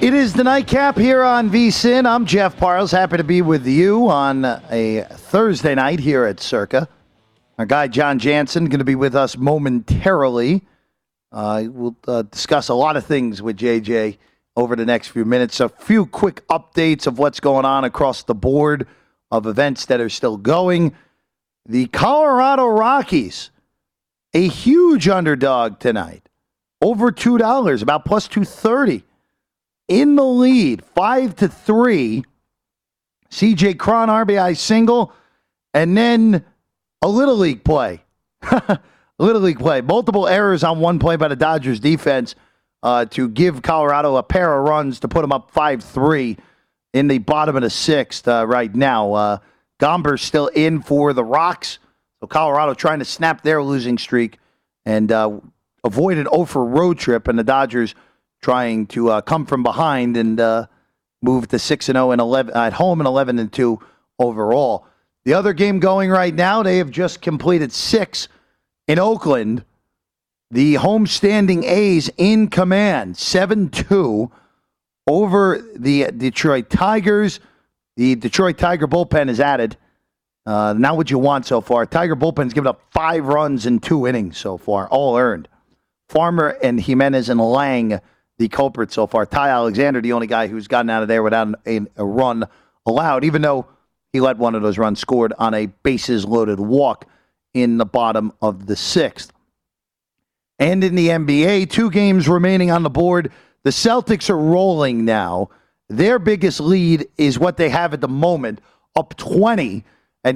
It is the nightcap here on VSiN. I'm Jeff Parles. Happy to be with you on a Thursday night here at Circa. Our guy John Jansen going to be with us momentarily. We'll discuss a lot of things with JJ over the next few minutes. A few quick updates of what's going on across the board of events that are still going. The Colorado Rockies, a huge underdog tonight. Over $2, about plus 230. In the lead, 5-3. CJ Cron RBI single, and then a Little League play. Multiple errors on one play by the Dodgers defense to give Colorado a pair of runs to put them up 5-3 in the bottom of the sixth right now. Gomber's still in for the Rocks. So Colorado trying to snap their losing streak and avoid an 0-for road trip, and the Dodgers trying to come from behind and move to 6-0 and 11 at home and 11-2 overall. The other game going right now, they have just completed 6 in Oakland. The homestanding A's in command, 7-2 over the Detroit Tigers. The Detroit Tiger bullpen is added. Not what you want so far. Tiger bullpen's given up 5 runs in 2 innings so far, all earned. Farmer and Jimenez and Lang, the culprit so far. Ty Alexander, the only guy who's gotten out of there without a run allowed, even though he let one of those runs scored on a bases-loaded walk in the bottom of the 6th. And in the NBA, 2 games remaining on the board. The Celtics are rolling now. Their biggest lead is what they have at the moment, up 20 at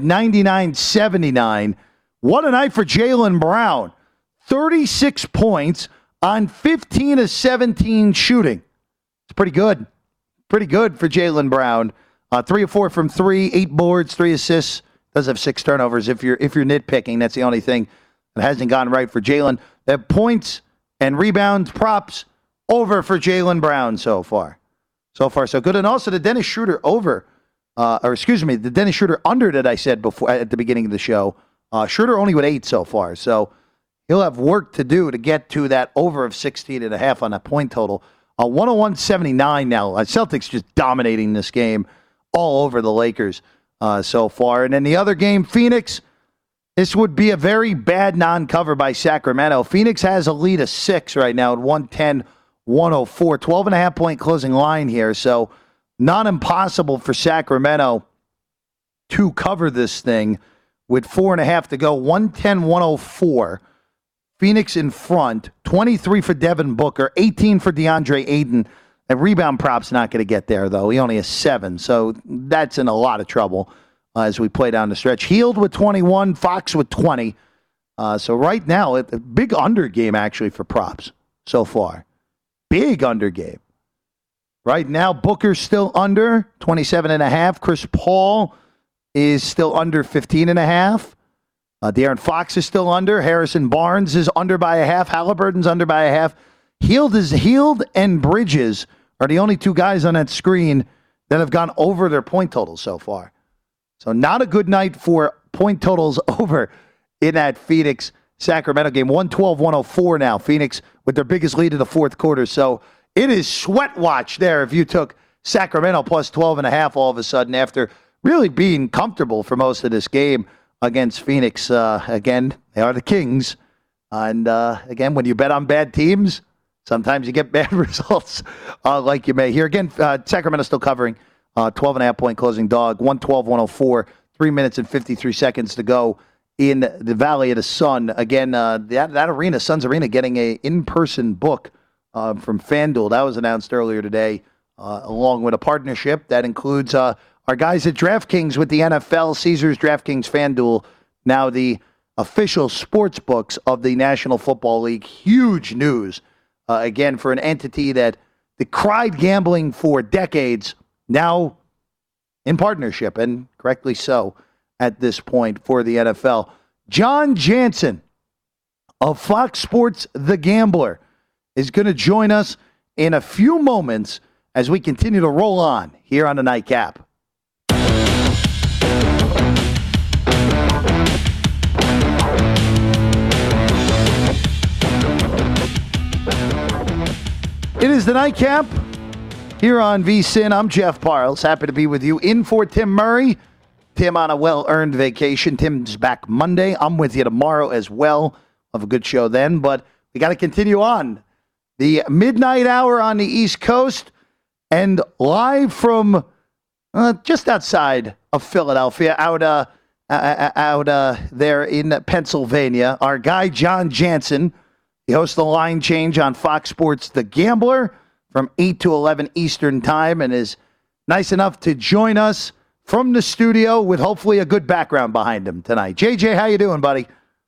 99-79. What a night for Jaylen Brown. 36 points on 15 of 17 shooting. It's pretty good. Pretty good for Jaylen Brown. 3 of 4 from 3, 8 boards, 3 assists. Does have 6 turnovers. If you're nitpicking, that's the only thing that hasn't gone right for Jaylen. The points and rebounds, props, over for Jaylen Brown so far. So far, so good. And also the Dennis Schroeder the Dennis Schroeder under that I said before at the beginning of the show. Schroeder only with 8 so far. So he'll have work to do to get to that over of 16.5 on that point total. 101-79 now. Celtics just dominating this game all over the Lakers so far. And then the other game, Phoenix, this would be a very bad non-cover by Sacramento. Phoenix has a lead of 6 right now at 110-104. 12.5 point closing line here. So not impossible for Sacramento to cover this thing with 4.5 to go. 110-104. Phoenix in front, 23 for Devin Booker, 18 for DeAndre Ayton. And rebound prop's not going to get there, though. He only has 7, so that's in a lot of trouble as we play down the stretch. Hield with 21, Fox with 20. So right now, a big under game, actually, for props so far. Big under game. Right now, Booker's still under 27.5. Chris Paul is still under 15.5. De'Aaron Fox is still under. Harrison Barnes is under by a half. Halliburton's under by a half. Hield and Bridges are the only 2 guys on that screen that have gone over their point totals so far. So not a good night for point totals over in that Phoenix-Sacramento game. 112-104 now. Phoenix with their biggest lead in the 4th quarter. So it is sweat watch there if you took Sacramento plus 12.5 all of a sudden after really being comfortable for most of this game against Phoenix. Again, they are the Kings. And again, when you bet on bad teams, sometimes you get bad results like you may here. Again, Sacramento still covering 12.5 point closing dog, 112-104, 3 minutes and 53 seconds to go in the Valley of the Sun. Again, that arena, Suns Arena, getting a in-person book from FanDuel. That was announced earlier today, along with a partnership that includes our guys at DraftKings with the NFL, Caesars, DraftKings, FanDuel, now the official sports books of the National Football League. Huge news, again, for an entity that decried gambling for decades, now in partnership, and correctly so at this point for the NFL. John Jansen of Fox Sports The Gambler is going to join us in a few moments as we continue to roll on here on the Nightcap. It is the Nightcap here on VSiN. I'm Jeff Parles. Happy to be with you. In for Tim Murray. Tim on a well-earned vacation. Tim's back Monday. I'm with you tomorrow as well. Have a good show then, but we got to continue on. The midnight hour on the East Coast and live from just outside of Philadelphia, out there in Pennsylvania, our guy John Jansen. He hosts the Line Change on Fox Sports The Gambler from 8 to 11 Eastern Time and is nice enough to join us from the studio with hopefully a good background behind him tonight. JJ, how you doing, buddy?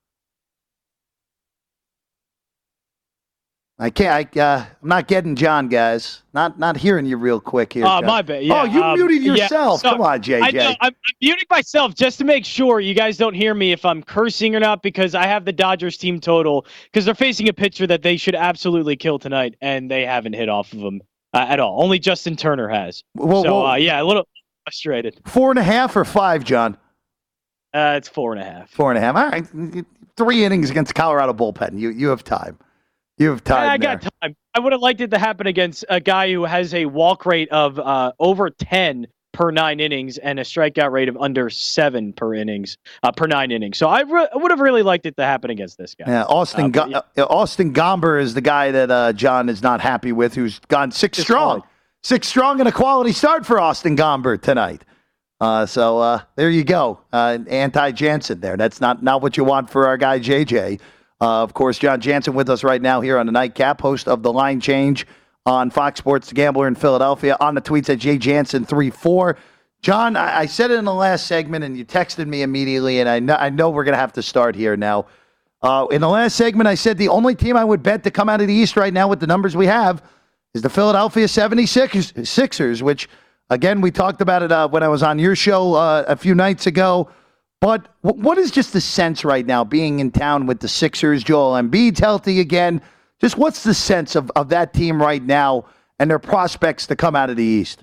I'm not getting John, guys. Not hearing you real quick here. Oh, my bad. Yeah. Oh, you muted yourself. Yeah. So, come on, JJ. I'm muting myself just to make sure you guys don't hear me if I'm cursing or not, because I have the Dodgers team total, because they're facing a pitcher that they should absolutely kill tonight, and they haven't hit off of him at all. Only Justin Turner has. A little frustrated. 4.5 or 5, John? It's 4.5. 4.5. All right. 3 innings against Colorado bullpen. You have time. You have time. I got time. I would have liked it to happen against a guy who has a walk rate of over 10 per 9 innings and a strikeout rate of under 7 per 9 innings. So I would have really liked it to happen against this guy. Yeah, Austin Gomber is the guy that John is not happy with, who's gone 6 strong. 6 strong and a quality start for Austin Gomber tonight. So there you go. Anti-Jansen there. That's not what you want for our guy JJ. Of course, John Jansen with us right now here on the Nightcap, host of The Line Change on Fox Sports The Gambler in Philadelphia, on the tweets at jjansen34. John, I said it in the last segment, and you texted me immediately, and I know we're going to have to start here now. In the last segment, I said the only team I would bet to come out of the East right now with the numbers we have is the Philadelphia 76ers, which, again, we talked about it when I was on your show a few nights ago. But what is just the sense right now being in town with the Sixers? Joel Embiid's healthy again. Just what's the sense of that team right now and their prospects to come out of the East?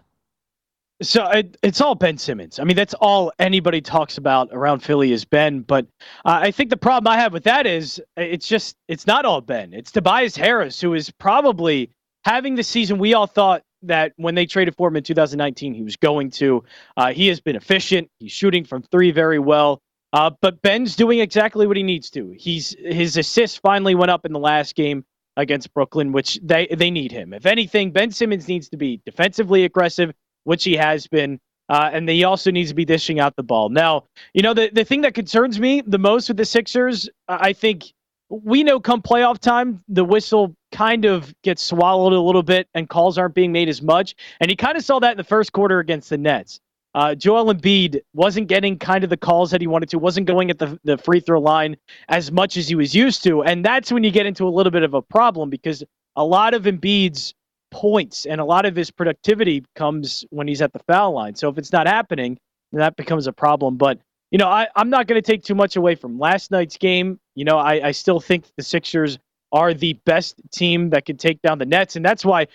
So it's all Ben Simmons. I mean, that's all anybody talks about around Philly is Ben. But I think the problem I have with that is it's not all Ben. It's Tobias Harris, who is probably having the season we all thought that when they traded for him in 2019, he was going to. He has been efficient. He's shooting from 3 very well. But Ben's doing exactly what he needs to. His assists finally went up in the last game against Brooklyn, which they need him. If anything, Ben Simmons needs to be defensively aggressive, which he has been. And he also needs to be dishing out the ball. Now, the thing that concerns me the most with the Sixers, I think we know come playoff time, the whistle kind of gets swallowed a little bit and calls aren't being made as much. And he kind of saw that in the first quarter against the Nets. Joel Embiid wasn't getting kind of the calls that he wanted to, wasn't going at the free throw line as much as he was used to. And that's when you get into a little bit of a problem, because a lot of Embiid's points and a lot of his productivity comes when he's at the foul line. So if it's not happening, then that becomes a problem. But I'm not going to take too much away from last night's game. I still think the Sixers are the best team that can take down the Nets. And that's why,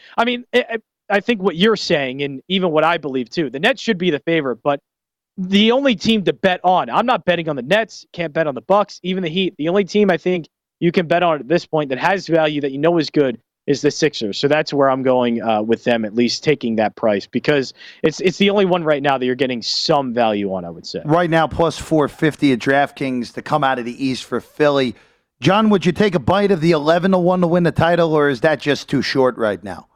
I think what you're saying, and even what I believe too, the Nets should be the favorite, but the only team to bet on, I'm not betting on the Nets, can't bet on the Bucks, even the Heat. The only team I think you can bet on at this point that has value that is good is the Sixers. So that's where I'm going with them, at least taking that price, because it's the only one right now that you're getting some value on, I would say. Right now, plus 450 at DraftKings to come out of the East for Philly. John, would you take a bite of the 11-1 to win the title, or is that just too short right now?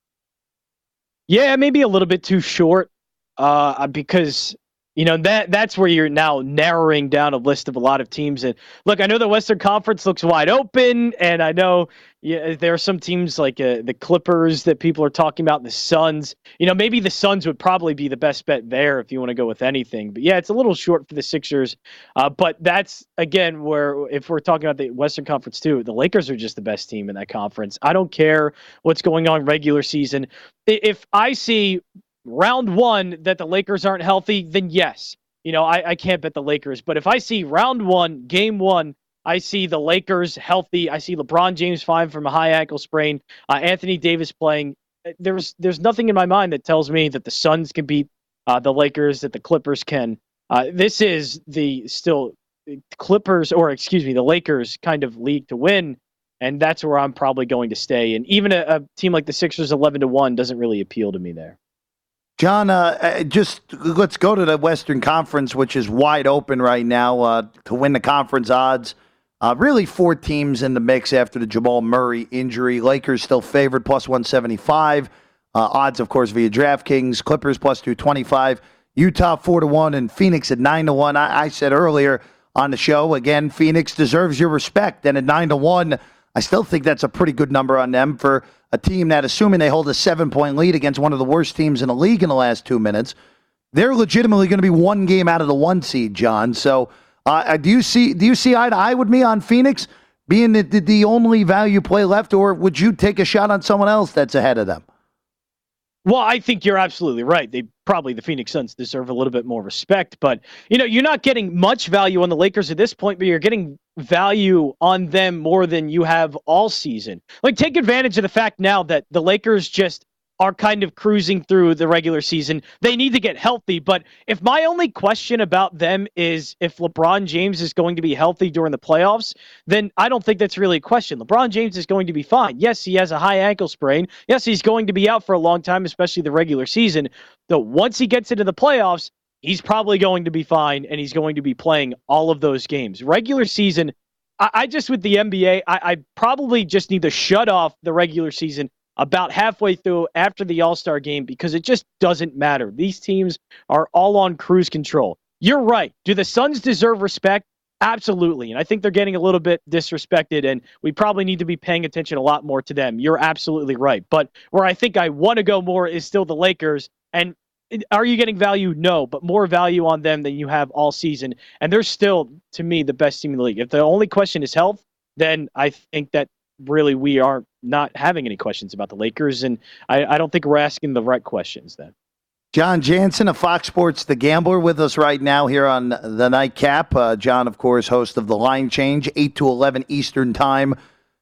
Yeah, maybe a little bit too short because that's where you're now narrowing down a list of a lot of teams. And look, I know the Western Conference looks wide open, and I know there are some teams like the Clippers that people are talking about, the Suns. Maybe the Suns would probably be the best bet there if you want to go with anything. But yeah, it's a little short for the Sixers. But that's, again, where if we're talking about the Western Conference too, the Lakers are just the best team in that conference. I don't care what's going on regular season. If I see round 1 that the Lakers aren't healthy, then yes, I can't bet the Lakers. But if I see round 1, game 1, I see the Lakers healthy, I see LeBron James fine from a high ankle sprain, Anthony Davis playing, there's nothing in my mind that tells me that the Suns can beat the Lakers, that the Clippers can. This is the Lakers kind of league to win. And that's where I'm probably going to stay. And even a team like the Sixers 11-1 doesn't really appeal to me there. John, just let's go to the Western Conference, which is wide open right now to win the conference odds. Really 4 teams in the mix after the Jamal Murray injury. Lakers still favored, plus 175. Odds, of course, via DraftKings. Clippers plus 225. Utah 4-1 and Phoenix at 9-1. I said earlier on the show, again, Phoenix deserves your respect. And at 9-1, I still think that's a pretty good number on them for a team that, assuming they hold a 7-point lead against one of the worst teams in the league in the last 2 minutes, they're legitimately going to be 1 game out of the 1 seed, John. So do you see eye to eye with me on Phoenix being the only value play left, or would you take a shot on someone else that's ahead of them? Well, I think you're absolutely right. The Phoenix Suns deserve a little bit more respect, but you're not getting much value on the Lakers at this point, but you're getting value on them more than you have all season. Like, take advantage of the fact now that the Lakers just are kind of cruising through the regular season. They need to get healthy, but if my only question about them is if LeBron James is going to be healthy during the playoffs, then I don't think that's really a question. LeBron James is going to be fine. Yes, he has a high ankle sprain. Yes, he's going to be out for a long time, especially the regular season. Though once he gets into the playoffs, he's probably going to be fine, and he's going to be playing all of those games. Regular season, I just, with the NBA, I probably just need to shut off the regular season about halfway through after the All-Star game, because it just doesn't matter. These teams are all on cruise control. You're right. Do the Suns deserve respect? Absolutely. And I think they're getting a little bit disrespected, and we probably need to be paying attention a lot more to them. You're absolutely right. But where I think I want to go more is still the Lakers. And are you getting value? No, but more value on them than you have all season. And they're still, to me, the best team in the league. If the only question is health, then I think that really we are not having any questions about the Lakers, and I don't think we're asking the right questions then. John Jansen of Fox Sports The Gambler with us right now here on the Nightcap. John, of course, host of The Line Change, 8 to 11 Eastern Time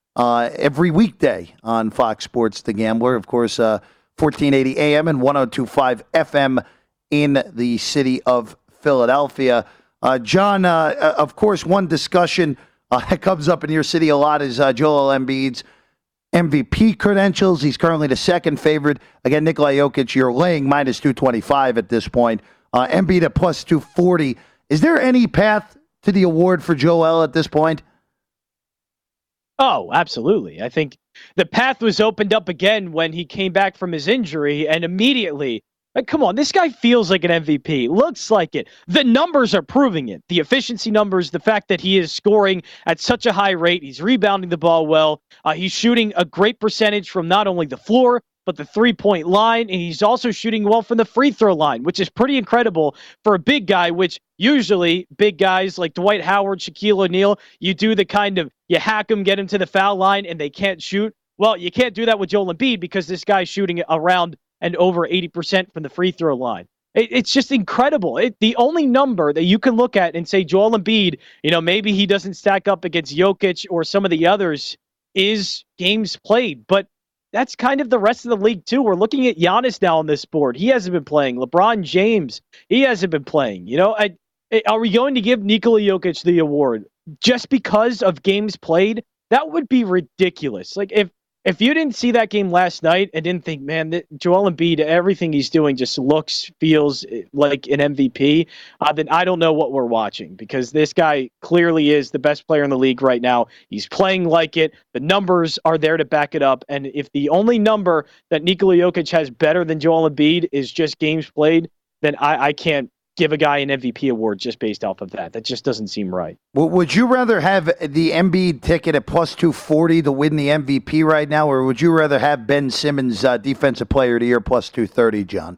every weekday on Fox Sports The Gambler. Of course, 1480 AM and 102.5 FM in the city of Philadelphia. John, of course, one discussion that comes up in your city a lot is Joel Embiid's MVP credentials. He's currently the second favorite. Again, Nikola Jokic, you're laying minus 225 at this point. Embiid at plus 240. Is there any path to the award for Joel at this point? Oh, absolutely. I think the path was opened up again when he came back from his injury, and immediately, come on, this guy feels like an MVP. Looks like it. The numbers are proving it. The efficiency numbers, the fact that he is scoring at such a high rate, he's rebounding the ball well. He's shooting a great percentage from not only the floor, but the three-point line, and he's also shooting well from the free throw line, which is pretty incredible for a big guy, which usually big guys like Dwight Howard, Shaquille O'Neal, you do the kind of, you hack them, get them to the foul line, and they can't shoot. Well, you can't do that with Joel Embiid because this guy's shooting around and over 80% from the free throw line. It's just incredible. The only number that you can look at and say Joel Embiid, maybe he doesn't stack up against Jokic or some of the others, is games played. But that's kind of the rest of the league, too. We're looking at Giannis now on this board. He hasn't been playing. LeBron James, he hasn't been playing. Are we going to give Nikola Jokic the award just because of games played? That would be ridiculous. Like, if you didn't see that game last night and didn't think, man, Joel Embiid, everything he's doing just feels like an MVP, then I don't know what we're watching, because this guy clearly is the best player in the league right now. He's playing like it. The numbers are there to back it up. And if the only number that Nikola Jokic has better than Joel Embiid is just games played, then I can't give a guy an MVP award just based off of that. That just doesn't seem right. Well, would you rather have the Embiid ticket at plus 240 to win the MVP right now, or would you rather have Ben Simmons Defensive Player of the Year plus 230, John?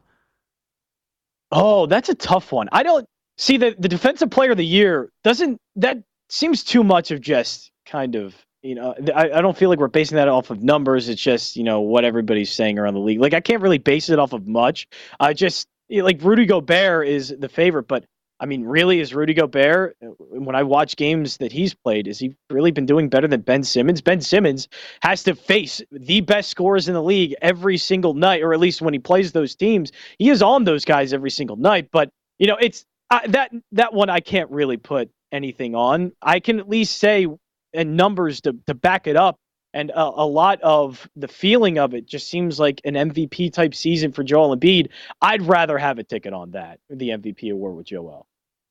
Oh, that's a tough one. I don't see the Defensive Player of the Year that seems too much of just kind of, I don't feel like we're basing that off of numbers. It's just, what everybody's saying around the league. Like, I can't really base it off of much. Like Rudy Gobert is the favorite, but I mean, really, is Rudy Gobert, when I watch games that he's played, has he really been doing better than Ben Simmons? Ben Simmons has to face the best scorers in the league every single night, or at least when he plays those teams, he is on those guys every single night. But, it's that one I can't really put anything on. I can at least say, and numbers to back it up, And a lot of the feeling of it just seems like an MVP type season for Joel Embiid. I'd rather have a ticket on that, the MVP award with Joel.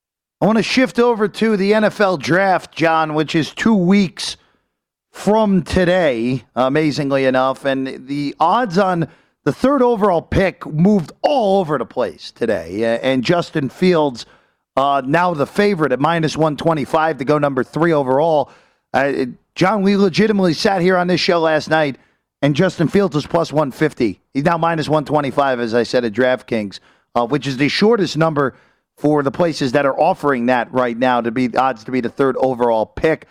I want to shift over to the NFL draft, John, which is 2 weeks from today, amazingly enough. And the odds on the third overall pick moved all over the place today. And Justin Fields, now the favorite at minus 125 to go number 3 overall. John, we legitimately sat here on this show last night, and Justin Fields was plus 150. He's now minus 125, as I said, at DraftKings, which is the shortest number for the places that are offering that right now to be odds to be the third overall pick.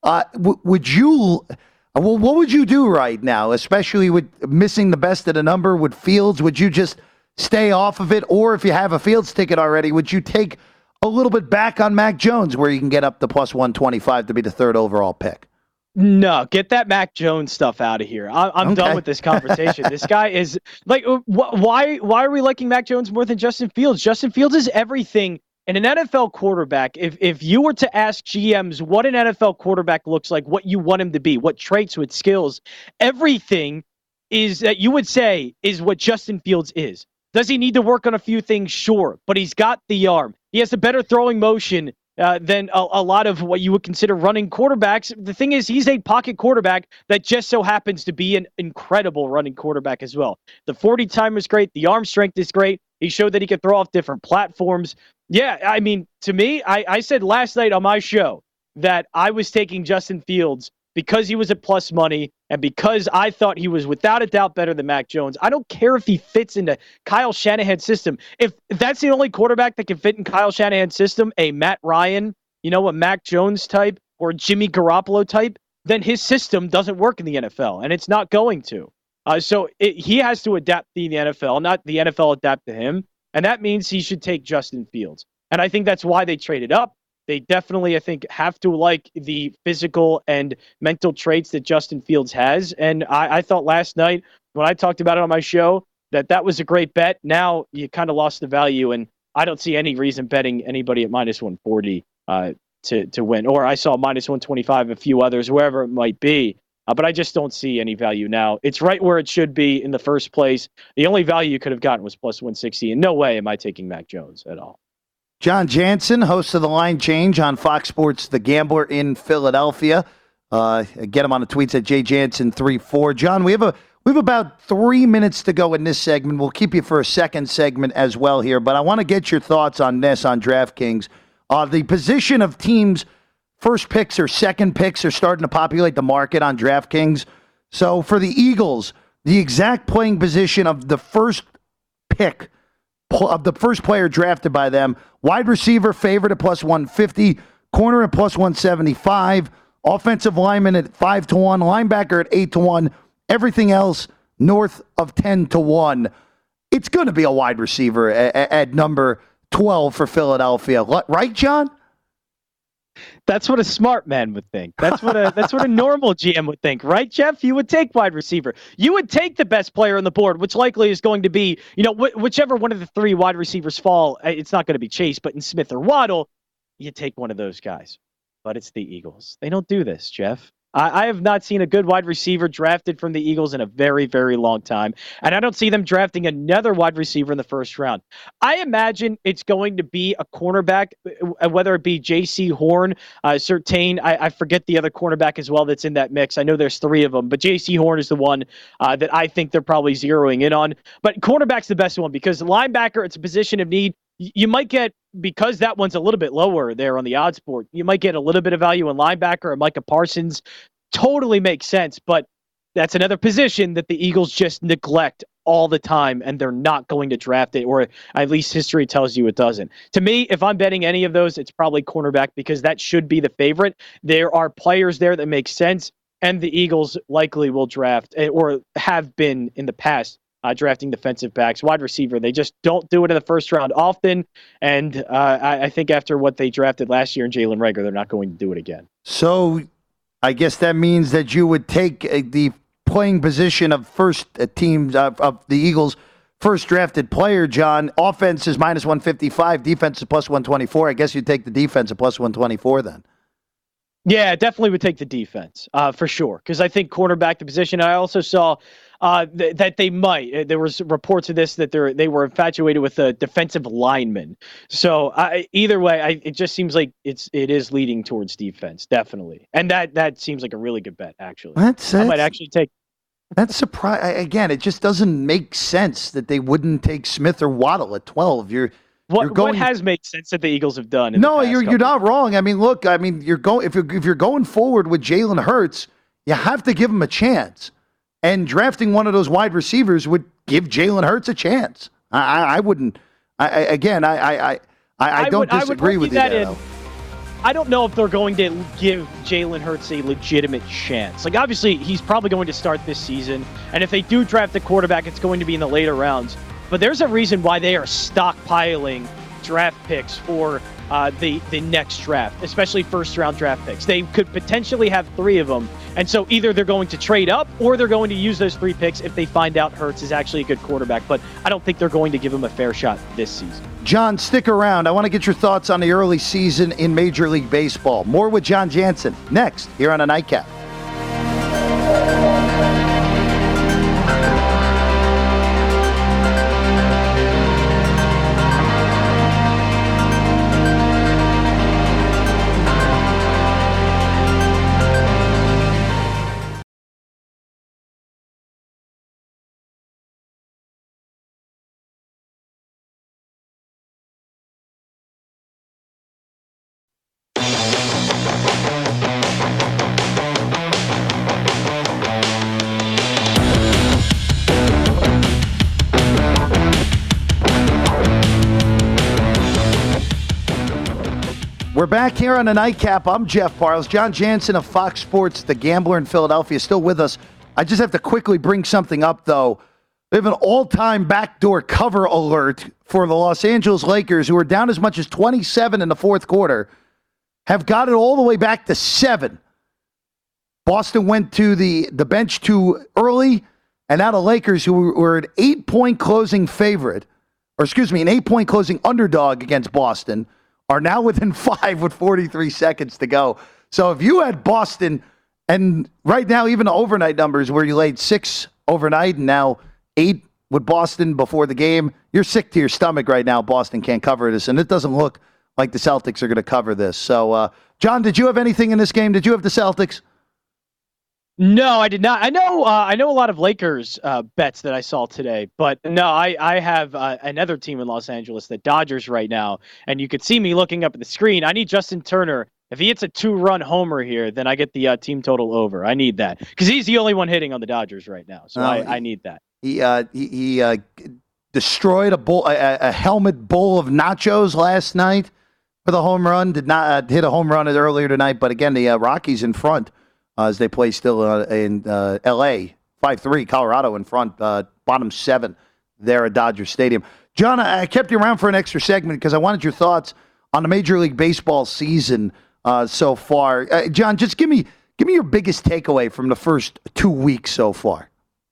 Would you? Well, what would you do right now, especially with missing the best of the number with Fields? Would you just stay off of it? Or if you have a Fields ticket already, would you take a little bit back on Mac Jones where you can get up to plus 125 to be the third overall pick? No, get that Mac Jones stuff out of here. I'm done with this conversation. This guy is like, why are we liking Mac Jones more than Justin Fields? Justin Fields is everything in an NFL quarterback. If you were to ask GMs what an NFL quarterback looks like, what you want him to be, what traits, what skills, everything is that you would say is what Justin Fields is. Does he need to work on a few things? Sure, but he's got the arm. He has a better throwing motion than a lot of what you would consider running quarterbacks. The thing is, he's a pocket quarterback that just so happens to be an incredible running quarterback as well. The 40 time is great. The arm strength is great. He showed that he could throw off different platforms. Yeah, I mean, to me, I said last night on my show that I was taking Justin Fields because he was at plus money and because I thought he was without a doubt better than Mac Jones. I don't care if he fits into Kyle Shanahan's system. If that's the only quarterback that can fit in Kyle Shanahan's system, a Matt Ryan, a Mac Jones type or Jimmy Garoppolo type, then his system doesn't work in the NFL, and it's not going to. So he has to adapt to the NFL, not the NFL adapt to him, and that means he should take Justin Fields. And I think that's why they traded up. They definitely, I think, have to like the physical and mental traits that Justin Fields has. And I thought last night when I talked about it on my show that was a great bet. Now you kind of lost the value, and I don't see any reason betting anybody at minus 140 to win. Or I saw minus 125, a few others, wherever it might be. But I just don't see any value now. It's right where it should be in the first place. The only value you could have gotten was plus 160, and no way am I taking Mac Jones at all. John Jansen, host of The Line Change on Fox Sports The Gambler in Philadelphia. Get him on the tweets at jjansen34. John, we have about 3 minutes to go in this segment. We'll keep you for a second segment as well here, but I want to get your thoughts on this on DraftKings. The position of teams' first picks or second picks are starting to populate the market on DraftKings. So for the Eagles, the exact playing position of the first pick of the first player drafted by them, wide receiver favorite at plus 150, corner at plus 175, offensive lineman at 5-1, linebacker at 8-1, everything else north of 10-1. It's going to be a wide receiver at number 12 for Philadelphia. Right, John? That's what a smart man would think. That's what a normal GM would think, right, Jeff? You would take wide receiver. You would take the best player on the board, which likely is going to be, whichever one of the 3 wide receivers fall. It's not going to be Chase, but in Smith or Waddle, you take one of those guys. But it's the Eagles. They don't do this, Jeff. I have not seen a good wide receiver drafted from the Eagles in a very, very long time. And I don't see them drafting another wide receiver in the first round. I imagine it's going to be a cornerback, whether it be J.C. Horn, Surtain. I forget the other cornerback as well that's in that mix. I know there's 3 of them, but J.C. Horn is the one that I think they're probably zeroing in on. But cornerback's the best one because linebacker, it's a position of need. You might get, because that one's a little bit lower there on the odds board, you might get a little bit of value in linebacker or Micah Parsons. Totally makes sense, but that's another position that the Eagles just neglect all the time, and they're not going to draft it, or at least history tells you it doesn't. To me, if I'm betting any of those, it's probably cornerback because that should be the favorite. There are players there that make sense, and the Eagles likely will draft, or have been in the past, drafting defensive backs. Wide receiver, they just don't do it in the first round often, and I think after what they drafted last year in Jalen Reagor, they're not going to do it again. So I guess that means that you would take the playing position of first teams of the Eagles' first drafted player, John. Offense is minus 155, defense is plus 124. I guess you'd take the defense at plus 124 then. Yeah, definitely would take the defense for sure. Because I think cornerback the position. I also saw that they might. There was reports of this that they were infatuated with a defensive lineman. So either way, it just seems like it is leading towards defense, definitely. And that seems like a really good bet, actually. I might actually take. That's surprising. Again, it just doesn't make sense that they wouldn't take Smith or Waddle at 12. What has made sense that the Eagles have done? No, you're not wrong. I mean, look, you're going if you're going forward with Jalen Hurts, you have to give him a chance. And drafting one of those wide receivers would give Jalen Hurts a chance. I wouldn't. I don't disagree with you there, though. I don't know if they're going to give Jalen Hurts a legitimate chance. Like, obviously, he's probably going to start this season. And if they do draft a quarterback, it's going to be in the later rounds. But there's a reason why they are stockpiling draft picks for the next draft, especially first-round draft picks. They could potentially have 3 of them. And so either they're going to trade up or they're going to use those 3 picks if they find out Hurts is actually a good quarterback. But I don't think they're going to give him a fair shot this season. John, stick around. I want to get your thoughts on the early season in Major League Baseball. More with John Jansen next here on a Nightcap. We're back here on the Nightcap. I'm Jeff Parles. John Jansen of Fox Sports, the Gambler in Philadelphia, still with us. I just have to quickly bring something up, though. We have an all-time backdoor cover alert for the Los Angeles Lakers, who are down as much as 27 in the fourth quarter, have got it all the way back to 7. Boston went to the bench too early, and now the Lakers, who were an 8-point closing favorite, an 8-point closing underdog against Boston, are now within 5 with 43 seconds to go. So if you had Boston, and right now even the overnight numbers where you laid 6 overnight and now 8 with Boston before the game, you're sick to your stomach right now. Boston can't cover this, and it doesn't look like the Celtics are going to cover this. So, John, did you have anything in this game? Did you have the Celtics? No, I did not. I know a lot of Lakers bets that I saw today, but no, I have another team in Los Angeles, the Dodgers, right now, and you could see me looking up at the screen. I need Justin Turner. If he hits a 2-run homer here, then I get the team total over. I need that because he's the only one hitting on the Dodgers right now, so I need that. He destroyed a helmet bowl of nachos last night for the home run. Did not hit a home run earlier tonight, but again, the Rockies in front. As they play still in L.A., 5-3, Colorado in front, bottom 7 there at Dodger Stadium. John, I kept you around for an extra segment because I wanted your thoughts on the Major League Baseball season so far. John, just give me your biggest takeaway from the first 2 weeks so far.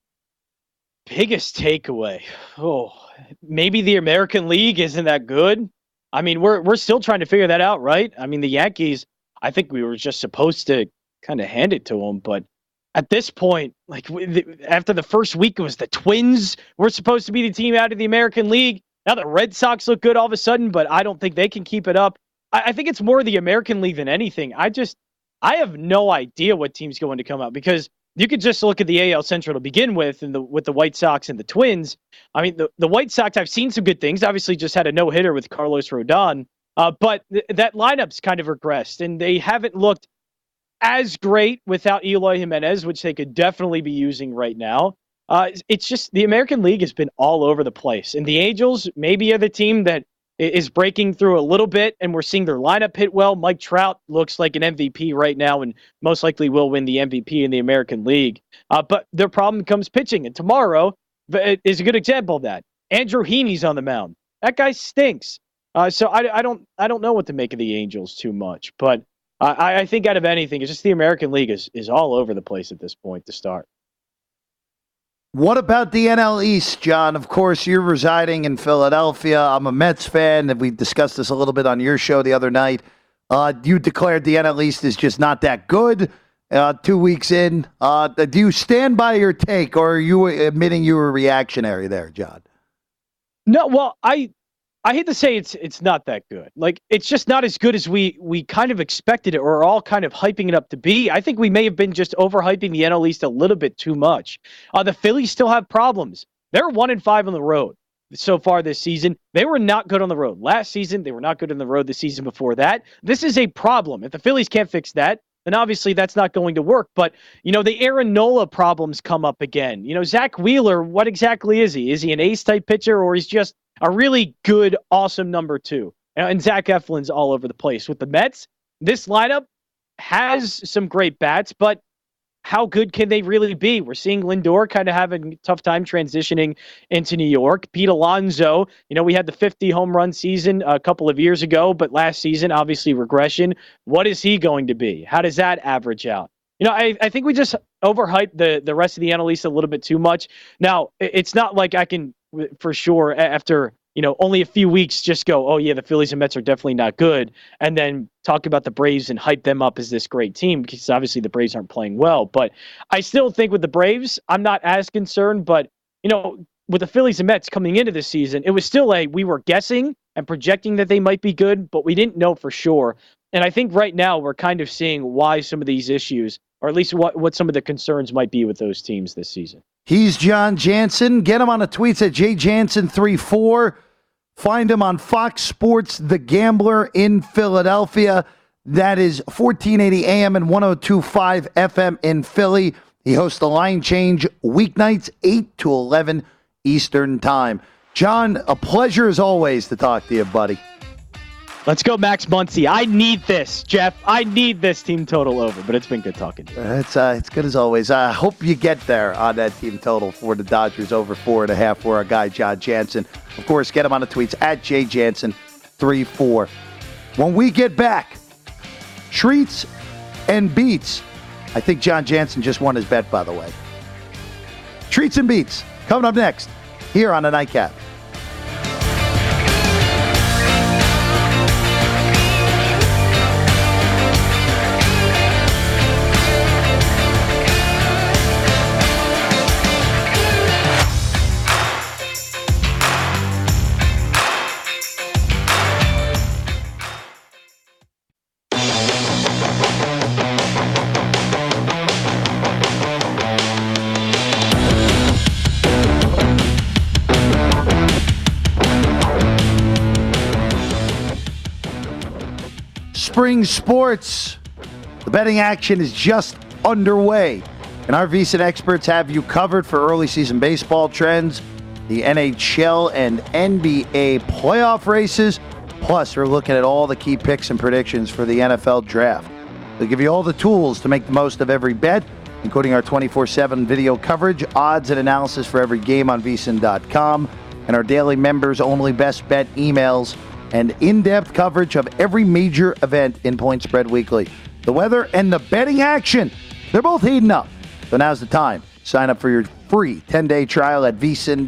Biggest takeaway? Oh, maybe the American League isn't that good. I mean, we're still trying to figure that out, right? I mean, the Yankees, I think we were just supposed to kind of hand it to them, but at this point, like after the first week, it was the Twins were supposed to be the team out of the American League. Now the Red Sox look good all of a sudden, but I don't think they can keep it up. I think it's more the American League than anything. I have no idea what team's going to come out because you could just look at the AL Central to begin with, and with the White Sox and the Twins. I mean, the White Sox, I've seen some good things. Obviously, just had a no-hitter with Carlos Rodon, but that lineup's kind of regressed, and they haven't looked as great without Eloy Jimenez, which they could definitely be using right now. It's just the American League has been all over the place. And the Angels maybe are the team that is breaking through a little bit, and we're seeing their lineup hit well. Mike Trout looks like an MVP right now and most likely will win the MVP in the American League. But their problem becomes pitching. And tomorrow is a good example of that. Andrew Heaney's on the mound. That guy stinks. So I don't know what to make of the Angels too much. But I think out of anything, it's just the American League is all over the place at this point to start. What about the NL East, John? Of course, you're residing in Philadelphia. I'm a Mets fan, and we discussed this a little bit on your show the other night. You declared the NL East is just not that good 2 weeks in. Do you stand by your take, or are you admitting you were reactionary there, John? No, well, I hate to say it's not that good. Like, it's just not as good as we kind of expected it, or are all kind of hyping it up to be. I think we may have been just overhyping the NL East a little bit too much. The Phillies still have problems. They're 1-5 on the road so far this season. They were not good on the road last season. They were not good on the road the season before that. This is a problem. If the Phillies can't fix that, then obviously that's not going to work. But, the Aaron Nola problems come up again. Zach Wheeler, what exactly is he? Is he an ace-type pitcher, or he's just a really good, awesome number two? And Zach Eflin's all over the place. With the Mets, this lineup has some great bats, but how good can they really be? We're seeing Lindor kind of having a tough time transitioning into New York. Pete Alonso, we had the 50 home run season a couple of years ago, but last season, obviously regression. What is he going to be? How does that average out? I think we just overhyped the rest of the NL East a little bit too much. Now, it's not like I can, for sure, after only a few weeks, just go, oh yeah, the Phillies and Mets are definitely not good, and then talk about the Braves and hype them up as this great team, because obviously the Braves aren't playing well. But I still think with the Braves, I'm not as concerned. But with the Phillies and Mets coming into this season, it was still we were guessing and projecting that they might be good, but we didn't know for sure. And I think right now we're kind of seeing why some of these issues, or at least what some of the concerns might be with those teams this season. He's John Jansen. Get him on the tweets at jjansen34. Find him on Fox Sports The Gambler in Philadelphia. That is 1480 AM and 102.5 FM in Philly. He hosts The Line Change weeknights 8 to 11 Eastern Time. John, a pleasure as always to talk to you, buddy. Let's go, Max Muncy. I need this, Jeff. I need this team total over, but it's been good talking to you. It's good as always. I hope you get there on that team total for the Dodgers over 4.5 for our guy, John Jansen. Of course, get him on the tweets at jjansen34. When we get back, treats and beats. I think John Jansen just won his bet, by the way. Treats and beats coming up next here on the Nightcap. Spring sports. The betting action is just underway, and our VSiN experts have you covered for early season baseball trends, the NHL and NBA playoff races. Plus, we're looking at all the key picks and predictions for the NFL draft. They'll give you all the tools to make the most of every bet, including our 24/7 video coverage, odds and analysis for every game on vsin.com, and our daily members-only best bet emails and in-depth coverage of every major event in Point Spread Weekly. The weather and the betting action, they're both heating up. So now's the time. Sign up for your free 10-day trial at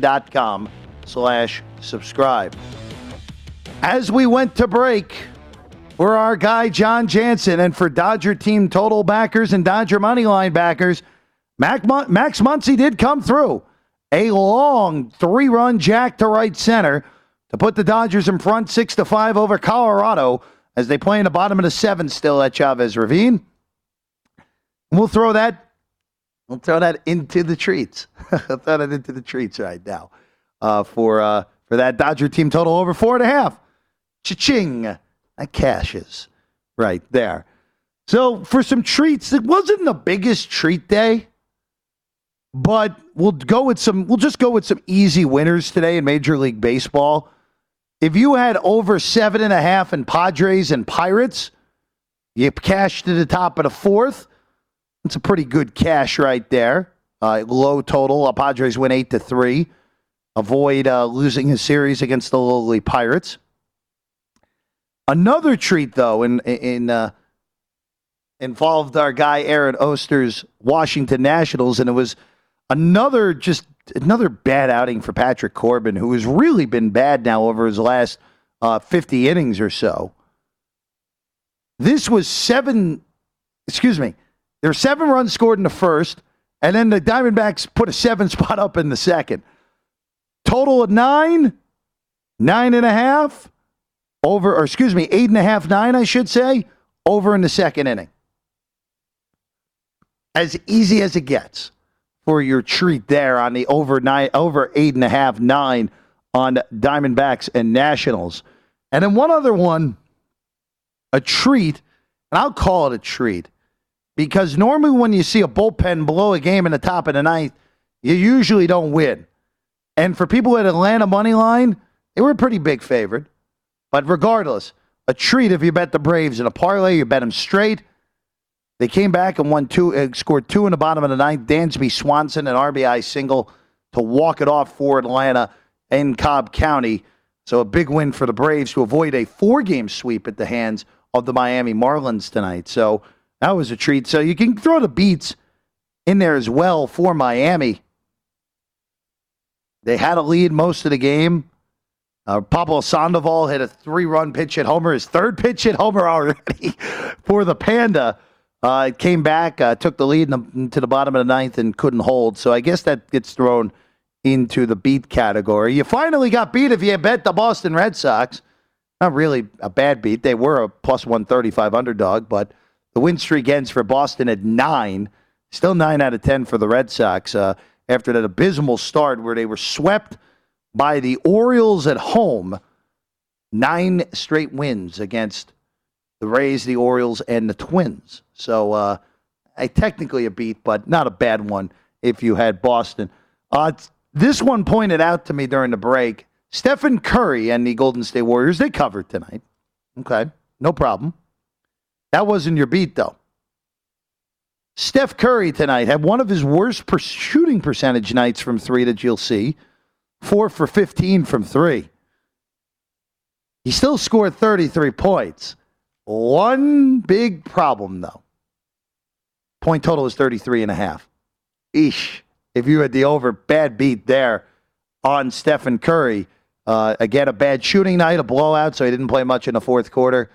vsin.com/subscribe. As we went to break, for our guy John Jansen, and for Dodger team total backers and Dodger money line backers, Max Muncy did come through. A long 3-run jack to right center to put the Dodgers in front 6-5 over Colorado as they play in the bottom of the 7th still at Chavez Ravine. We'll throw that into the treats. I'll throw that into the treats right now for that Dodger team total over 4.5. Cha-ching. That cashes right there. So for some treats, it wasn't the biggest treat day, but we'll just go with some easy winners today in Major League Baseball. If you had over 7.5 in Padres and Pirates, you cashed to the top of the 4th. It's a pretty good cash right there. Low total. Padres win 8-3. Avoid losing his series against the lowly Pirates. Another treat, though, involved our guy Aaron Oster's Washington Nationals, and it was another bad outing for Patrick Corbin, who has really been bad now over his last 50 innings or so. This was there were 7 runs scored in the first, and then the Diamondbacks put a 7 spot up in the second. Total of 9, 9.5, 8.5, 9, I should say, over in the second inning. As easy as it gets for your treat there on the over 8.5, 9 on Diamondbacks and Nationals. And then one other one, a treat, and I'll call it a treat, because normally when you see a bullpen blow a game in the top of the ninth, you usually don't win. And for people at Atlanta money line, they were a pretty big favorite. But regardless, a treat if you bet the Braves in a parlay, you bet them straight. They came back and scored 2 in the bottom of the ninth. Dansby Swanson, an RBI single to walk it off for Atlanta in Cobb County. So a big win for the Braves to avoid a 4-game sweep at the hands of the Miami Marlins tonight. So that was a treat. So you can throw the beats in there as well for Miami. They had a lead most of the game. Pablo Sandoval hit a 3-run pitch hit homer, his 3rd pitch hit homer already for the Panda. Came back, took the lead into the bottom of the ninth and couldn't hold. So I guess that gets thrown into the beat category. You finally got beat if you bet the Boston Red Sox. Not really a bad beat. They were a plus 135 underdog, but the win streak ends for Boston at 9. Still 9 out of 10 for the Red Sox after that abysmal start where they were swept by the Orioles at home. 9 straight wins against the Rays, the Orioles, and the Twins. So technically a beat, but not a bad one if you had Boston. This one pointed out to me during the break. Stephen Curry and the Golden State Warriors, they covered tonight. Okay, no problem. That wasn't your beat, though. Steph Curry tonight had one of his worst shooting percentage nights from 3 that you'll see. 4 for 15 from 3. He still scored 33 points. One big problem, though. Point total is 33.5. Eesh. If you had the over, bad beat there on Stephen Curry. Again, a bad shooting night, a blowout, so he didn't play much in the fourth quarter.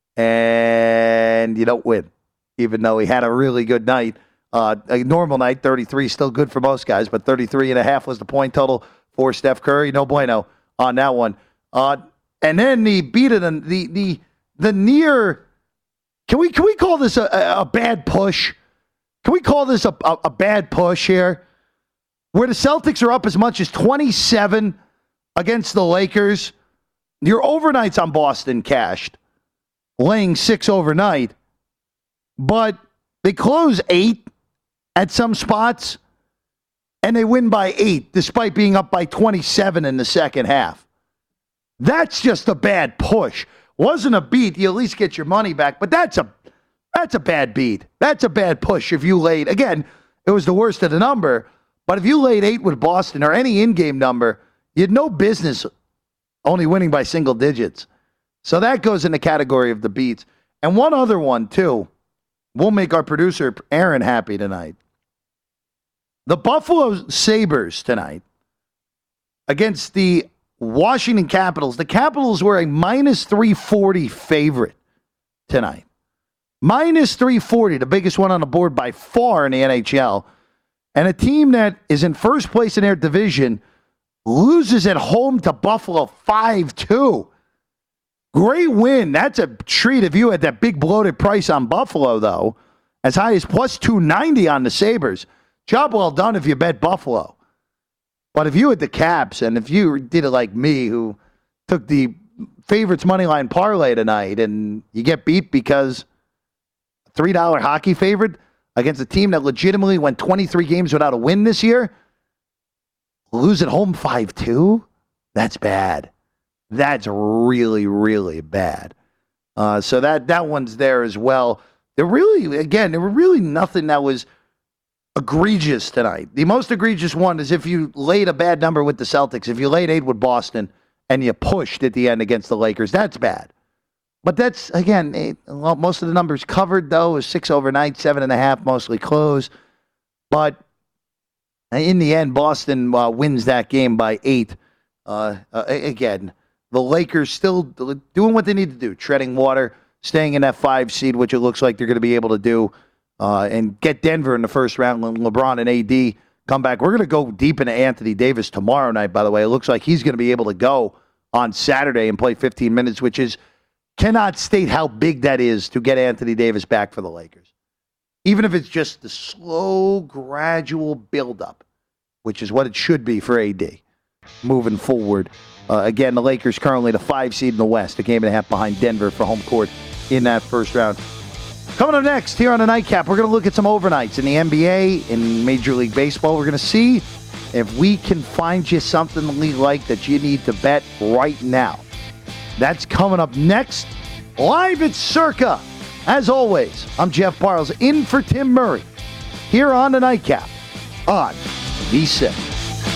And you don't win, even though he had a really good night. A normal night, 33, still good for most guys, but 33.5 was the point total for Steph Curry. No bueno on that one. And then the beat of the near. Can we call this a bad push? Can we call this a bad push here? Where the Celtics are up as much as 27 against the Lakers. Your overnights on Boston cashed, laying 6 overnight. But they close 8 at some spots, and they win by 8, despite being up by 27 in the second half. That's just a bad push. Wasn't a beat, you at least get your money back, but that's a bad beat. That's a bad push if you laid. Again, it was the worst of the number, but if you laid 8 with Boston or any in-game number, you had no business only winning by single digits. So that goes in the category of the beats. And one other one, too, will make our producer, Aaron, happy tonight. The Buffalo Sabres tonight against the Washington Capitals. The Capitals were a minus 340 favorite tonight. Minus 340, the biggest one on the board by far in the NHL. And a team that is in first place in their division loses at home to Buffalo 5-2. Great win. That's a treat if you had that big bloated price on Buffalo, though. As high as plus 290 on the Sabres. Job well done if you bet Buffalo. But if you had the Caps, and if you did it like me, who took the favorites money line parlay tonight, and you get beat because $3 hockey favorite against a team that legitimately went 23 games without a win this year, lose at home 5-2? That's bad. That's really, really bad. So that one's there as well. There were really nothing that was egregious tonight. The most egregious one is if you laid a bad number with the Celtics. If you laid 8 with Boston and you pushed at the end against the Lakers, that's bad. But that's, again, most of the numbers covered, though, is 6 overnight, 7.5 mostly close. But in the end, Boston wins that game by 8. Again, the Lakers still doing what they need to do, treading water, staying in that 5 seed, which it looks like they're going to be able to do, and get Denver in the first round when LeBron and AD come back. We're going to go deep into Anthony Davis tomorrow night, by the way. It looks like he's going to be able to go on Saturday and play 15 minutes, which is cannot state how big that is to get Anthony Davis back for the Lakers. Even if it's just the slow, gradual buildup, which is what it should be for AD moving forward. Again, the Lakers currently the 5 seed in the West, a game and a half behind Denver for home court in that first round. Coming up next here on the Nightcap, we're going to look at some overnights in the NBA, in Major League Baseball. We're going to see if we can find you something the league like that you need to bet right now. That's coming up next, live at Circa. As always, I'm Jeff Parles, in for Tim Murray, here on the Nightcap on V6.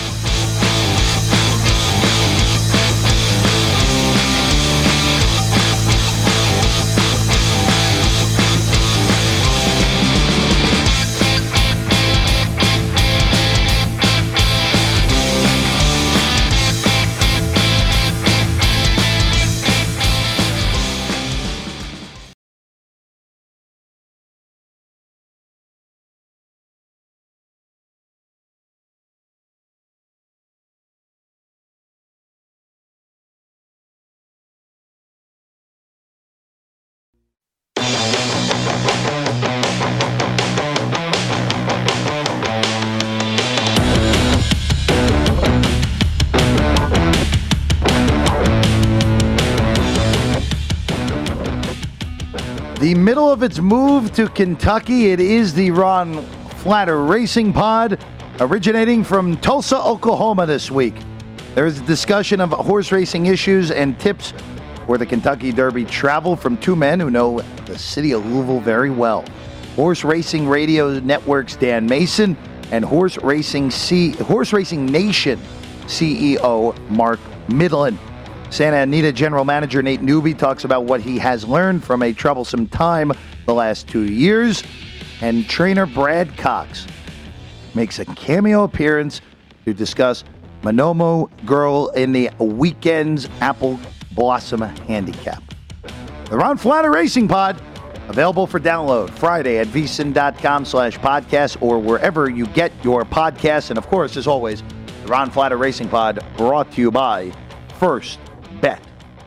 The middle of its move to Kentucky, it is the Ron Flatter Racing Pod, originating from Tulsa, Oklahoma this week. There is a discussion of horse racing issues and tips for the Kentucky Derby travel from two men who know the city of Louisville very well. Horse Racing Radio Network's Dan Mason and Horse Racing Nation CEO Mark Midland. Santa Anita General Manager Nate Newby talks about what he has learned from a troublesome time the last 2 years. And trainer Brad Cox makes a cameo appearance to discuss Monomo Girl in the weekend's Apple Blossom Handicap. The Ron Flatter Racing Pod, available for download Friday at vsin.com/podcast or wherever you get your podcasts. And of course, as always, the Ron Flatter Racing Pod brought to you by First Bet.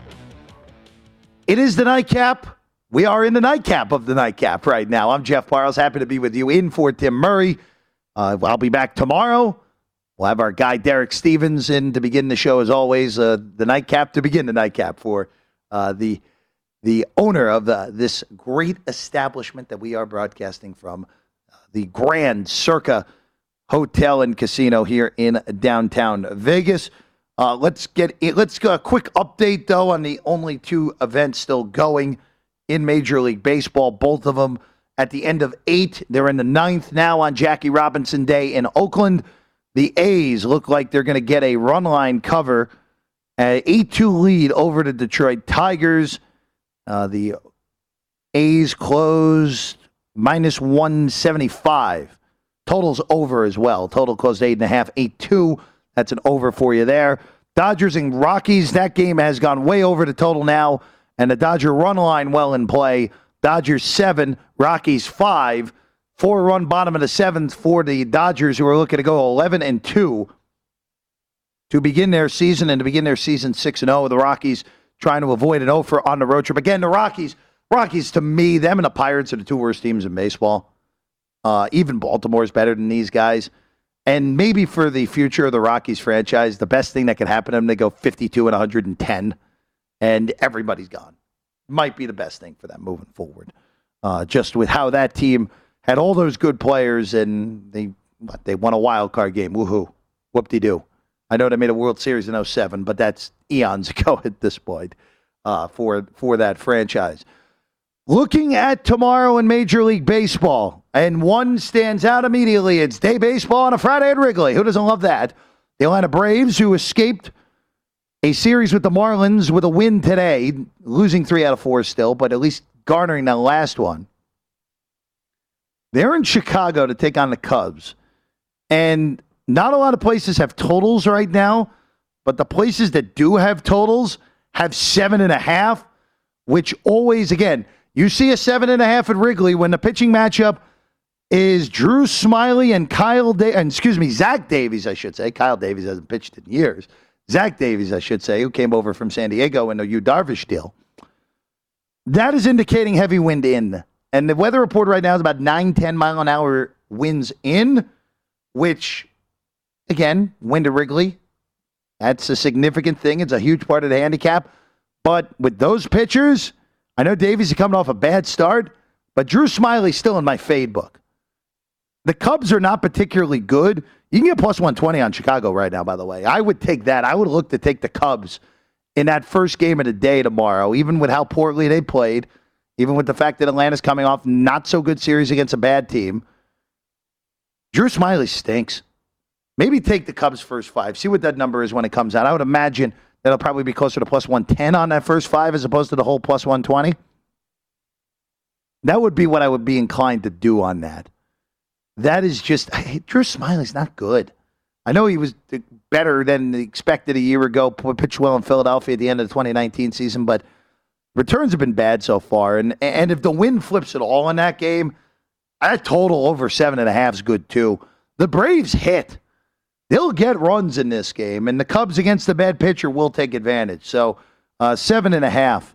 It is the Nightcap. We are in the Nightcap of the Nightcap right now. I'm Jeff Parles, happy to be with you in for Tim Murray. I'll be back tomorrow. We'll have our guy Derek Stevens in to begin the show as always. The Nightcap to begin the Nightcap for the owner of this great establishment that we are broadcasting from, the Grand Circa Hotel and Casino here in downtown Vegas. Let's go a quick update, though, on the only 2 events still going in Major League Baseball, both of them at the end of 8. They're in the 9th now on Jackie Robinson Day in Oakland. The A's look like they're going to get a run line cover, an 8-2 lead over the Detroit Tigers. The A's closed minus 175. Total's over as well. Total closed 8.5, 8-2. That's an over for you there. Dodgers and Rockies, that game has gone way over the total now, and the Dodger run line well in play. Dodgers 7, Rockies 5. 4-run bottom of the 7th for the Dodgers, who are looking to go 11-2 to begin their season, and to begin their season 6-0. The Rockies trying to avoid an 0 on the road trip. Again, the Rockies to me, them and the Pirates are the 2 worst teams in baseball. Even Baltimore's better than these guys. And maybe for the future of the Rockies franchise, the best thing that could happen to them, they go 52-110, and everybody's gone. Might be the best thing for them moving forward. Just with how that team had all those good players, and they won a wild card game. Woohoo. Whoop-de-doo. I know they made a World Series in 2007, but that's eons ago at this point for that franchise. Looking at tomorrow in Major League Baseball, and one stands out immediately. It's day baseball on a Friday at Wrigley. Who doesn't love that? The Atlanta Braves, who escaped a series with the Marlins with a win today, losing 3 out of 4 still, but at least garnering that last one. They're in Chicago to take on the Cubs. And not a lot of places have totals right now, but the places that do have totals have 7.5. which always, again, you see a 7.5 at Wrigley when the pitching matchup is Drew Smyly and Zach Davies, I should say. Kyle Davies hasn't pitched in years. Zach Davies, I should say, who came over from San Diego in the Yu Darvish deal. That is indicating heavy wind in. And the weather report right now is about 9-10 mile an hour winds in, which, again, wind at Wrigley, that's a significant thing. It's a huge part of the handicap. But with those pitchers, I know Davies is coming off a bad start, but Drew Smyly's still in my fade book. The Cubs are not particularly good. You can get plus 120 on Chicago right now, by the way. I would take that. I would look to take the Cubs in that first game of the day tomorrow, even with how poorly they played, even with the fact that Atlanta's coming off not so good series against a bad team. Drew Smyly stinks. Maybe take the Cubs first 5. See what that number is when it comes out. I would imagine that'll probably be closer to plus 110 on that first 5 as opposed to the whole plus 120. That would be what I would be inclined to do on that. That is just, Drew Smyly's not good. I know he was better than expected a year ago, pitched well in Philadelphia at the end of the 2019 season, but returns have been bad so far. And if the wind flips at all in that game, that total over 7.5 is good too. The Braves hit. They'll get runs in this game, and the Cubs against the bad pitcher will take advantage. So 7.5.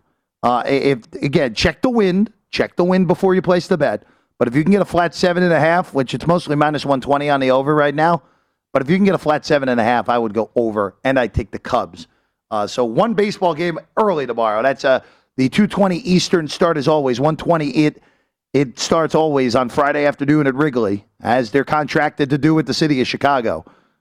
Again, check the wind. Check the wind before you place the bet. But if you can get a flat 7.5, which it's mostly minus 120 on the over right now, but if you can get a flat 7.5, I would go over, and I'd take the Cubs. So one baseball game early tomorrow. That's the 2:20 Eastern start as always. 1:20 it starts always on Friday afternoon at Wrigley, as they're contracted to do with the city of Chicago.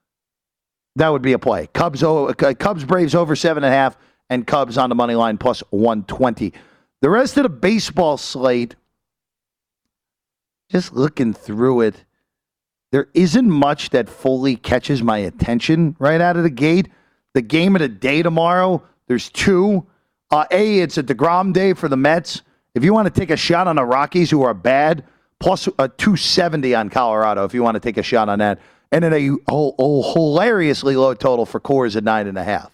That would be a play. Cubs Braves over 7.5, and Cubs on the money line plus 120. The rest of the baseball slate, just looking through it, there isn't much that fully catches my attention right out of the gate. The game of the day tomorrow, there's 2. It's a DeGrom day for the Mets. If you want to take a shot on the Rockies, who are bad, plus a 270 on Colorado, if you want to take a shot on that. And then a hilariously low total for Coors at 9.5.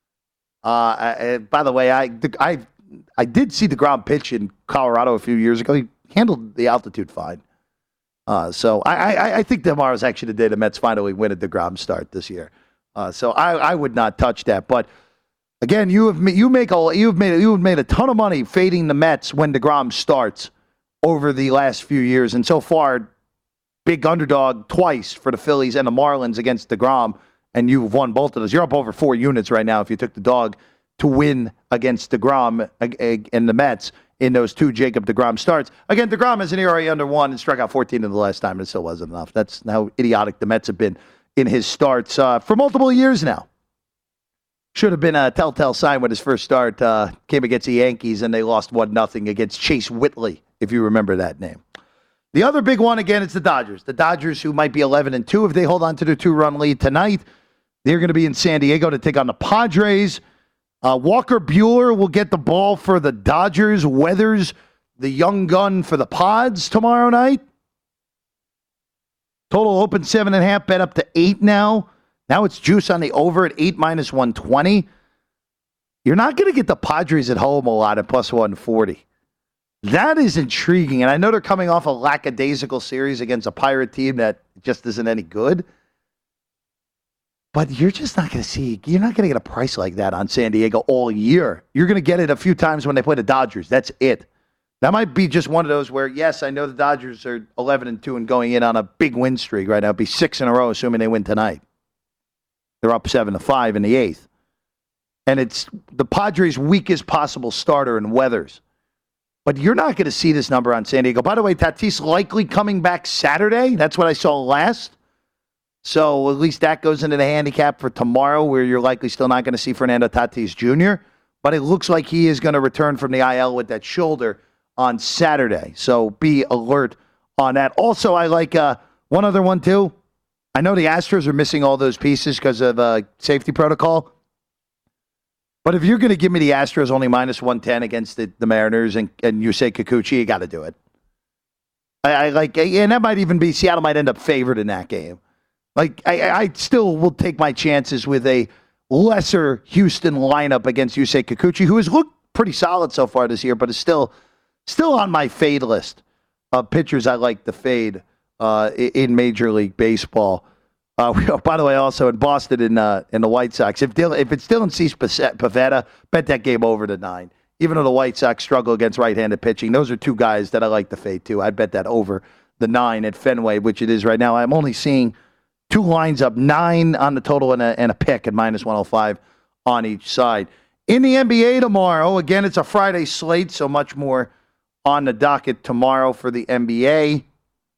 By the way, I did see DeGrom pitch in Colorado a few years ago. He handled the altitude fine. So I think tomorrow's actually the day the Mets finally win a DeGrom start this year. So I would not touch that. But again, you've made a ton of money fading the Mets when DeGrom starts over the last few years, and so far, big underdog twice for the Phillies and the Marlins against DeGrom, and you've won both of those. You're up over 4 units right now if you took the dog to win against DeGrom and the Mets in those 2 Jacob DeGrom starts. Again, DeGrom has an ERA under 1 and struck out 14 in the last time, and it still wasn't enough. That's how idiotic the Mets have been in his starts for multiple years now. Should have been a telltale sign when his first start came against the Yankees, and they lost 1-0 against Chase Whitley, if you remember that name. The other big one, again, it's the Dodgers. The Dodgers, who might be 11-2 if they hold on to their 2-run lead tonight. They're going to be in San Diego to take on the Padres. Walker Buehler will get the ball for the Dodgers. Weathers, the young gun for the Pods tomorrow night. Total open 7.5, bet up to 8 now. Now it's juice on the over at 8 minus 120. You're not going to get the Padres at home a lot at plus 140. That is intriguing, and I know they're coming off a lackadaisical series against a Pirate team that just isn't any good. But you're just not going to see, you're not going to get a price like that on San Diego all year. You're going to get it a few times when they play the Dodgers. That's it. That might be just one of those where, yes, I know the Dodgers are 11-2 and going in on a big win streak right now. It'd be 6 in a row, assuming they win tonight. They're up 7-5 in the 8th. And it's the Padres' weakest possible starter in Weathers. But you're not going to see this number on San Diego. By the way, Tatis likely coming back Saturday. That's what I saw last. So at least that goes into the handicap for tomorrow, where you're likely still not going to see Fernando Tatis Jr. But it looks like he is going to return from the IL with that shoulder on Saturday. So be alert on that. Also, I like one other one, too. I know the Astros are missing all those pieces because of safety protocol. But if you're going to give me the Astros only minus 110 against the Mariners and Yusei Kikuchi, you got to do it. I like, and that might even be, Seattle might end up favored in that game. Like, I still will take my chances with a lesser Houston lineup against Yusei Kikuchi, who has looked pretty solid so far this year, but is still on my fade list of pitchers I like to fade in Major League Baseball. By the way, also in Boston in the White Sox, if it's Dylan Cease Pivetta, bet that game over to 9. Even though the White Sox struggle against right-handed pitching, those are two guys that I like to fade too. I'd bet that over the 9 at Fenway, which it is right now. I'm only seeing two lines up, 9 on the total and a pick at -105 on each side. In the NBA tomorrow, again, it's a Friday slate, so much more on the docket tomorrow for the NBA.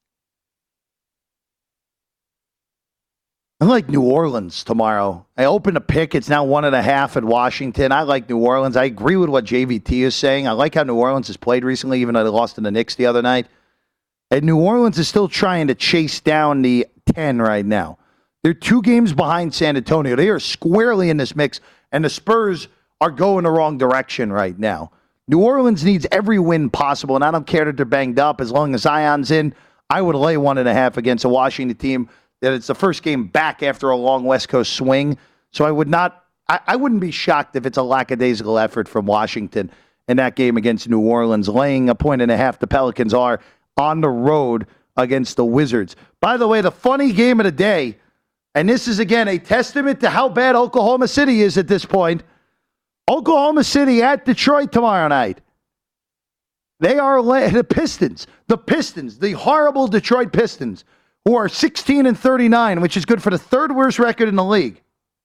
I like New Orleans tomorrow. I opened a pick. It's now 1.5 at Washington. I like New Orleans. I agree with what JVT is saying. I like how New Orleans has played recently, even though they lost to the Knicks the other night. And New Orleans is still trying to chase down the 10 right now. They're 2 games behind San Antonio. They are squarely in this mix, and the Spurs are going the wrong direction right now. New Orleans needs every win possible, and I don't care that they're banged up. As long as Zion's in, I would lay 1.5 against a Washington team that it's the first game back after a long West Coast swing. So I wouldn't be shocked if it's a lackadaisical effort from Washington in that game against New Orleans. Laying 1.5, the Pelicans are on the road against the Wizards. By the way, the funny game of the day, and this is, again, a testament to how bad Oklahoma City is at this point. Oklahoma City at Detroit tomorrow night. They are the Pistons, the horrible Detroit Pistons, who are 16-39, which is good for the 3rd worst record in the league.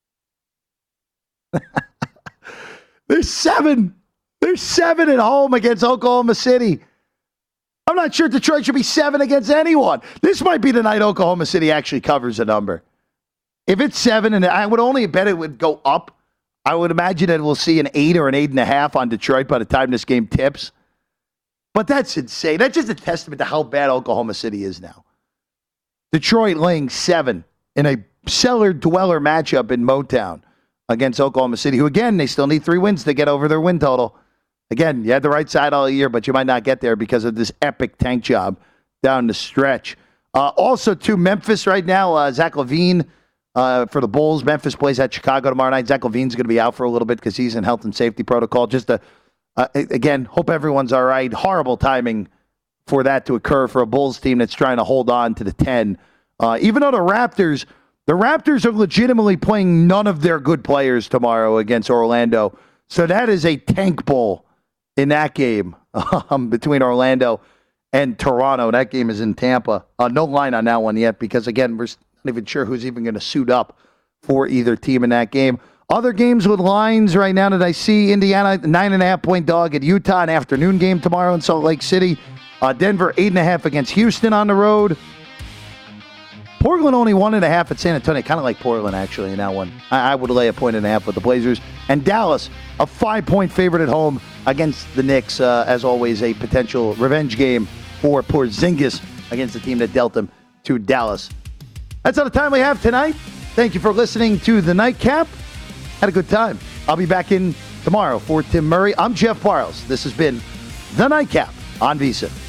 They're 7 at home against Oklahoma City. I'm not sure Detroit should be 7 against anyone. This might be the night Oklahoma City actually covers a number. If it's 7, and I would only bet it would go up, I would imagine that we'll see an 8 or an 8.5 on Detroit by the time this game tips. But that's insane. That's just a testament to how bad Oklahoma City is now. Detroit laying 7 in a cellar-dweller matchup in Motown against Oklahoma City, who, again, they still need 3 wins to get over their win total. Again, you had the right side all year, but you might not get there because of this epic tank job down the stretch. Also, to Memphis right now, Zach LaVine for the Bulls. Memphis plays at Chicago tomorrow night. Zach LaVine's going to be out for a little bit because he's in health and safety protocol. Just to, again, hope everyone's all right. Horrible timing for that to occur for a Bulls team that's trying to hold on to the 10. Even though the Raptors are legitimately playing none of their good players tomorrow against Orlando. So that is a tank bowl in that game between Orlando and Toronto. That game is in Tampa. No line on that one yet because, again, we're not even sure who's even going to suit up for either team in that game. Other games with lines right now that I see: Indiana, 9.5-point dog at Utah, an afternoon game tomorrow in Salt Lake City. Denver, 8.5 against Houston on the road. Portland only 1.5 at San Antonio. Kind of like Portland, actually, in that one. I would lay 1.5 with the Blazers. And Dallas, a 5-point favorite at home against the Knicks. As always, a potential revenge game for Porzingis against the team that dealt him to Dallas. That's all the time we have tonight. Thank you for listening to The Nightcap. Had a good time. I'll be back in tomorrow for Tim Murray. I'm Jeff Parles. This has been The Nightcap on VSiN.